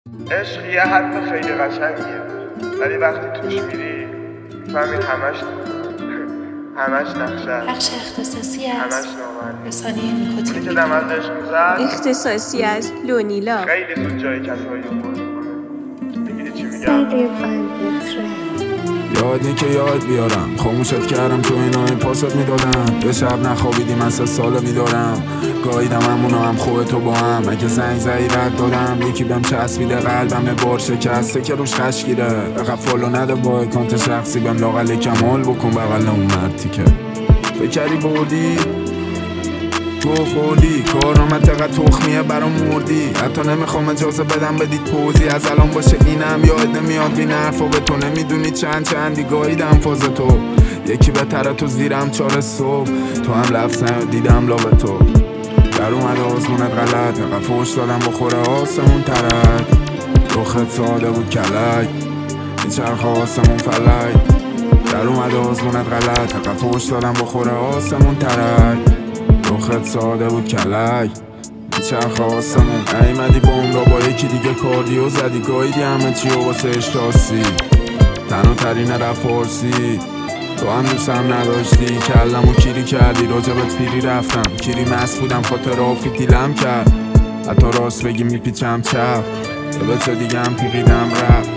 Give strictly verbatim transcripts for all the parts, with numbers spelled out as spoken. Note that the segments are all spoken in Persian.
عشق یه حرف خیلی قشنگیه، ولی وقتی توش میری میفهمی همش همش نقشه است، بخش اختصاصی همش از نامرئی. رسانه اونی نیکوتین که دم از عشق میزد اختصاصی از لونیلا. خیلی زود جای کسایی رو پر میکنه. میگیری چی میگم؟ یاد نی که یاد بیارم، خاموشت کردم تو اینا این پاست میدادم. یه شب نخوابیدی من سه ساله میدارم، گاهیدم همونو هم خوبه تو با هم. اگه زنگ زایی رد دادم، یکی بهم چسبیده قلبم یه بار شکسته که روش خشگیره. اقب فالو نده با اکانت شخصی بهم لاغل کمال بکن بغل اون مردی که فکری بردی تو خوردی. کارامت تقدر تخمیه برام مردی، حتی نمیخوام اجازه بدم بدید پوزی. از الان باشه اینم یاد نمیاد بین حرفا به تو. نمیدونی چند چندی گاهیدم فاز تو، یکی بهتره تو زیرم چار صبح. تو هم لفظ نیاد دیدم لا به تو. در اومده آزمونت غلط، اقا فوش دادم بخوره آسمون ترک. رخت ساده بود کلک، میچرخ آسمون فلک. در اومده آزمونت غلط، اقا فوش دادم بخوره آسمون ترک. رخت ساده بود کلک، میچرخ آسمون. ایمدی بوم را با یکی دیگه کاردیو زدی، گاهیدی همه چی و واسه اشتاسی. تنها ترین رفارسی تو هم دوستم نداشتی، کلمو کیری کردی راجبت پیری رفتم. کیری مست بودم خاطر آفی دیلم کرد، حتی راست بگی میپیچم چپ. یه بچه دیگه هم پیقیدم رفت،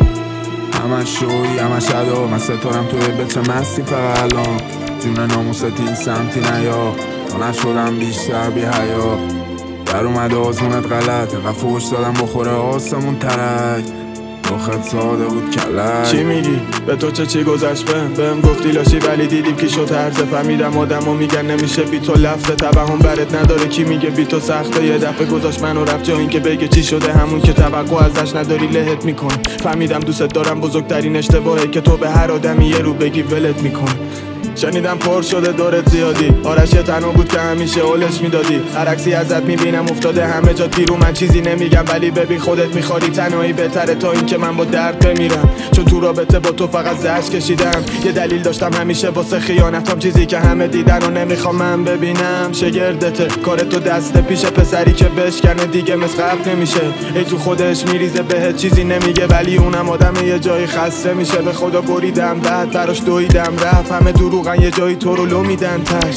همش شوی همش ادا. من ستارم توی بچه مستی فقط الان. جون ناموست این سمتی نیا، تا نشدم بیشتر بی حیا. در اومده آزمونت غلط، اقا فوش دادم بخوره آسمون ترک. رخت ساده بود کلک. چی میگی؟ به تو چه چی گذشت بهم؟ بهم گفتی لاشی ولی دیدیم کی شد هرزه. فهمیدم آدمو میگن نمیشه بی تو لفظه. توهم برت نداره کی میگه بی تو سخته. یه دفعه گذاشت منو رفت جا این که بگه چی شده، همون که توقع ازش نداری لهت میکنه. فهمیدم دوست دارم بزرگترین اشتباهه که تو به هر آدمی یه رو بگی ولت میکنه. شنیدم پر شده دورت زیادی، آرش تنها بود که همیشه اولش میدادی. هر عکسی ازت میبینم افتاده همه جا تیرو. من چیزی نمیگم ولی ببین خودت میخواری تنهایی بهتره تا این که من با درد بمیرم. چون تو رابطه با تو فقط زجر کشیدم، یه دلیل داشتم همیشه واسه خیانتام. چیزی که همه دیدن و نمیخوام من ببینم. شگردته کار تو دست پیش پسری که بشکنه دیگه مثل قبل نمیشه. ای تو خودش میریزه بهت چیزی نمیگه، ولی اونم آدم یه جایی خسته میشه. به خدا بریدم بعد براش دویدم رفت، همه دروغن یه جایی تو رو لو میدن تش.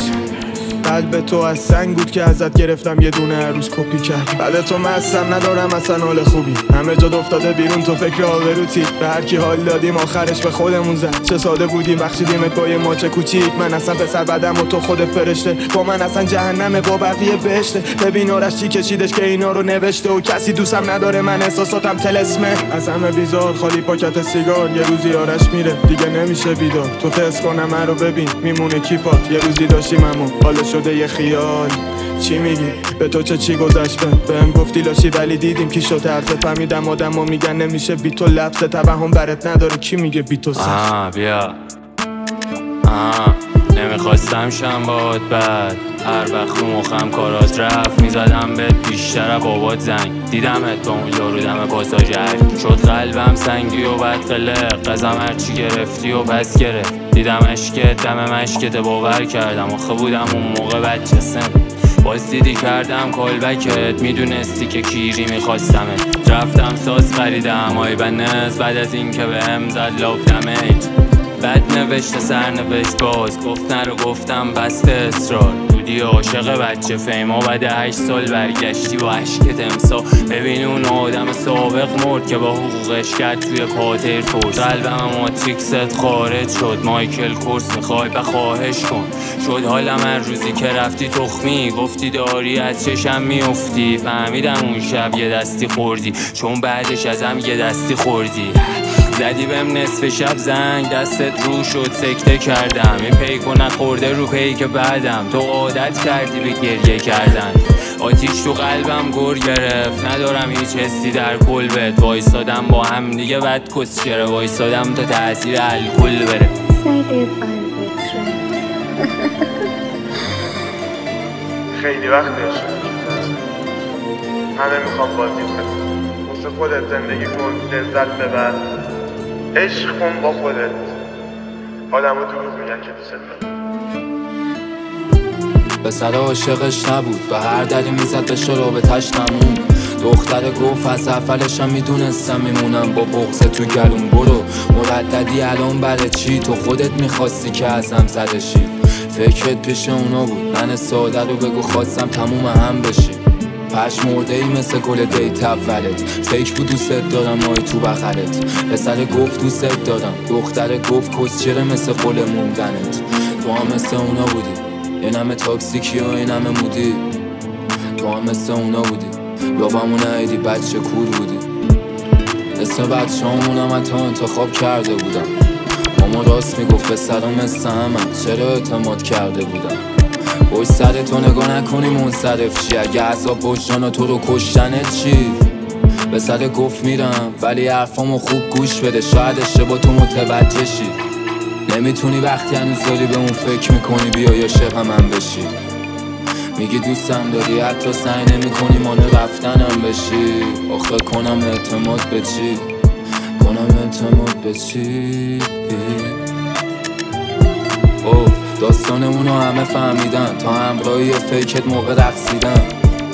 قلب تو از سنگ بود که ازت گرفتم یه دونه عروس کپی کرد. بعد تو مستم ندارم اصلا حال خوبی، همه جا افتاده بیرون تو فکر آبروتی. به هر کی حال دادیم آخرش به خودمون زد. چه ساده بودیم بخشیدیمت با یه ماچه کوچیک. من اصلا پسر بدم و تو خود فرشته. با من اصلا جهنمه با بقیه بهشته. ببین آرش چی کشیدش که اینا رو نوشته. و کسی دوستم نداره من احساساتم تلسمه. از همه بیزار خالی پاکت سیگار. یه روزی آرش میره دیگه نمیشه بیدار. تو تست کنم من رو ببین میمونه کیپات. یه روزی داشتیم همون حالا شده یه خیال. چی میگی؟ به تو چه چی گذشت بهم؟ بهم گفتی لاشی ولی دیدیم کی شد هرزه. فهمیدم آدمو میگن نمیشه بی تو لفظه. توهم برت نداره کی میگه بی تو سخت. آه بیا آه نمیخواستم شم باد بد. هر وقت رو مخم کارات رفت میزدم بهت بیشتر بابات زنگ. دیدمت با اون یارو دم پاساژر، شد قلبم سنگی و بد قلق. قزم هرچی گرفتی و پس گرفت. دیدم عشقت دم مشکت باور کردم. آخه بودم اون موقع بچه سن، باز دیدی کردم کالبکت. میدونستی که کیری میخواستمت، رفتم ساز خریدم آی بنز. بعد از این که بهم زد لاف دمیج، بد نوشته سرنوشت باز. گفت نرو گفتم بسته اصرار. بودی عاشق بچه فیما، بعد هشت سال برگشتی و عشقت امسا. ببین اون آدم سابق مرد که با حقوقش کرد توی پاتر فورس. قلبم ماتریکست خارج شد، مایکل کورس میخوای بخواهش کن. شد حالم هر روزی که رفتی تخمی، گفتی داری از چشم میافتی. فهمیدم اون شب یه دستی خوردی، چون بعدش ازم یه دستی خوردی. زدی بهم نصف شب زنگ، دستت رو شد سکته کردم. این پیکو نخورده رو پیک بعدم. تو عادت کردی به گریه کردن، آتیش تو قلبم گر گرفت. ندارم هیچ حسی در کل بهت. وایسادم با هم دیگه بد کسچره. وایسادم تا تأثیر الکل بره. خیلی وقتش همه میخوام بازی کنم. واسه خودت زندگی کن، لذت ببر، عشق کن با خودت. آدم ها دروغ میگن که دوست دارم. به سر عاشقش نبود، به هر دری میزد به شرابتش نمون. دختر گفت از اولشم میدونستم میمونم با بغض تو گلوم. برو مرددی الان برای چی؟ تو خودت میخواستی که ازم زده شی. فکرت پیش اونا بود، من ساده رو بگو خواستم تموم هم بشی. پش مرده ای مثل گل دیت اولت، فکر بود دوست دارم مای تو بخرت. پسر گفت دوست دارم، دختر گفت کسچره مثل قول موندنت. تو هم مثل اونا بودی، این همه تاکسیکی و این همه مودی. تو هم مثل اونا بودی، لابمو نهیدی بچه کور بودی. اسم بچه همونم حتی انتخاب کرده بودم. اما راست میگفت پسرم مثل همه، چرا اعتماد کرده بودم. پشت سر تو نگاه نکنی منصرف چی؟ اگه عذاب وجدان تو رو کشتنت چی؟ به سر گفت میرم ولی حرفامو خوب گوش بده، شاید اشتباه تو متوجه شی. نمیتونی وقتی هنوز داری به اون فکر میکنی بیای عاشق من بشی. میگی دوستم داری حتی سعی نمی کنی مانع رفتنم بشی. آخه کنم اعتماد به چی؟ کنم اعتماد به چی؟ اوه داستانمونو همه فهمیدن، تا همراهی فیکت موقع رقصیدن.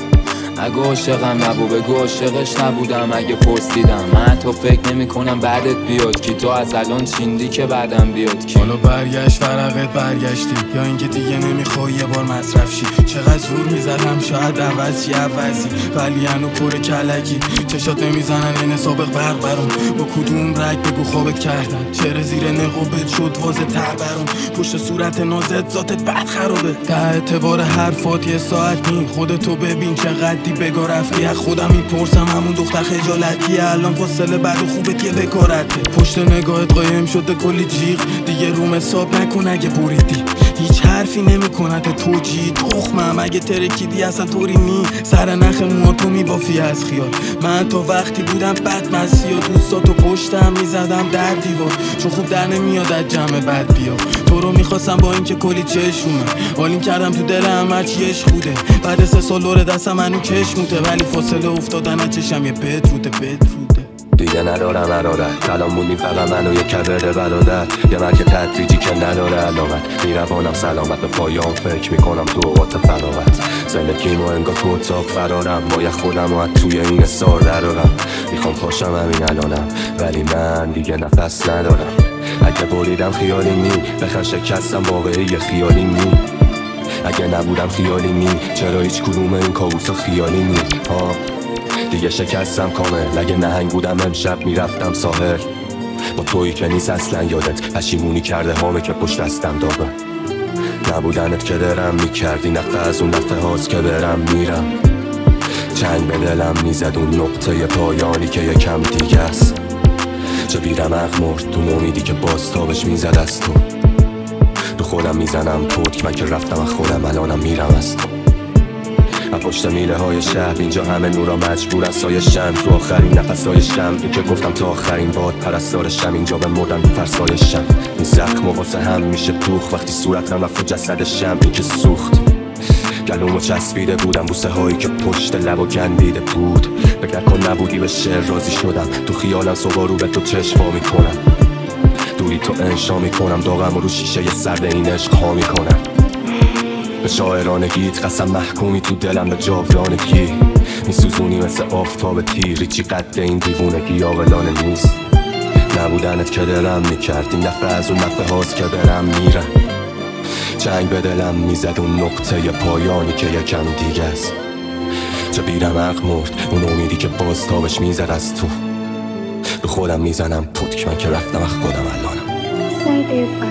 اگه عاشقم نبود بگو عاشقش نبودم. اگه پرسیدم من تو فکر نمی کنم بعدت بیاد کی. تو از الان چیندی که بعدم بیاد کی. حالا برگشت فرقت برگشتی، یا اینکه دیگه نمیخوای یه بار مصرف شی. چقدر زور میزدم شاید عوض چی عوضی، ولی هنو پر کلکی. چشات نمیزنن این سابق برق برام، با کدوم رگ بگو خوابت کردن. چرا زیر نقابت شد واز تر برام، پشت صورت نازت ذاتت بد خرابه. تا اعتبار حرفات یه ساعت نی، خودتو ببین چقدر بگا رفتی. از خودم میپرسم همون دختر خجالتی الان فاصله بعد و خوبت یه بکارته. پشت نگاهت قایم شده کلی جیغ، دیگه روم حساب نکن اگه بریدی. هیچ حرفی نمیکنت توجی تخمم اگه ترکیدی اصلا طوری نی. سر نخ موهاتو میبافی از خیال، من تا وقتی بودم بد مسی و دوستاتو پشتم میزدم در دیوار. چون خوب در نمیاد از جمع بد بیا. تو رو میخواستم با اینکه کلی چشمونه آلین کردم تو دلم هرچی عشق بوده. بعد سه سال لور دستم منو کشموته، ولی فاصله افتادن از چشم یه پتروته پتروته. دیگه ندارم حرارت، کلام موندیم فقط من و یه کبر برادر. یه مرگ تدریجی که نداره علامت، میروانم سلامت به پایان فکر میکنم تو اوقات فراغت. زندگیمو انگار تو اتاق فرارم، باید خودم رو توی این سار درارم. میخوام پاشم همین الانم ولی من دیگه نفس ندارم. اگه بریدم خیالی نی، بخن شکستم واقعی خیالی نی. اگه نبودم خیالی نی، چرا هیچ کدوم این کابوسا خیالی نی؟ ها دیگه شکستم کامل. اگه نهنگ بودم امشب میرفتم ساحل. با تویی که نیست اصلا یادت، پشیمونی کرده هامه که پشت دستم داغه. نبودنت که درم میکردی، نفه از اون نفه هاست که برم میرم. چنگ به دلم میزد اون نقطه پایانی که یکم دیگه است. چه بیرمق مرد تو امیدی که باز تابش میزد از تو. تو خودم میزنم پتک، من که رفتم از خودم الانم میرم از تو. از پشت میله های شهر اینجا همه نورا مجبورن سایشن. تو آخرین نفسای شم این که گفتم تا آخرین باد پرستارشم، اینجا به مردن تو فرسایشم. این زخم و واسه هم میشه دوخ وقتی صورتم رفت و جسدشم این که سوخت. گلومو چسبیده بودم بوسه هایی که پشت لب و گندیده بود. فکر نکن نبودی به شعر راضی شدم، تو خیالم صبح رو به تو چشم میکنم. دوری تو انشا میکنم، داغم رو شیشه ی سرد این عشق ها میکنم. به شاعرانگیت قسم محکومی تو دلم به جاودانگی. میسوزونی مثل آفتاب تیری، چی قد این دیوونگی عاقلانه نیست. نبودنت که دلم میکرد، این دفعه از اون دفعه هاست که برم میرم. چنگ به دلم میزد اون نقطه پایانی که یکم دیگه است. چه بیرمق مرد اون امیدی که باز تابش میزد از تو. به خودم میزنم پتک، من که رفتم از خودم الانم.